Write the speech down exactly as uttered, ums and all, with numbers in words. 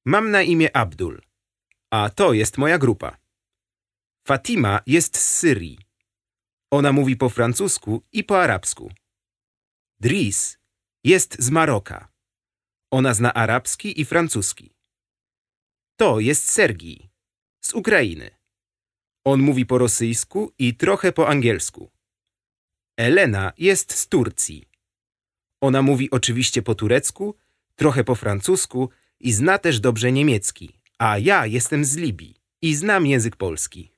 Mam na imię Abdul, a to jest moja grupa. Fatima jest z Syrii. Ona mówi po francusku i po arabsku. Dris jest z Maroka. Ona zna arabski i francuski. To jest Sergij z Ukrainy. On mówi po rosyjsku i trochę po angielsku. Elena jest z Turcji. Ona mówi oczywiście po turecku, trochę po francusku i zna też dobrze niemiecki, a ja jestem z Libii i znam język polski.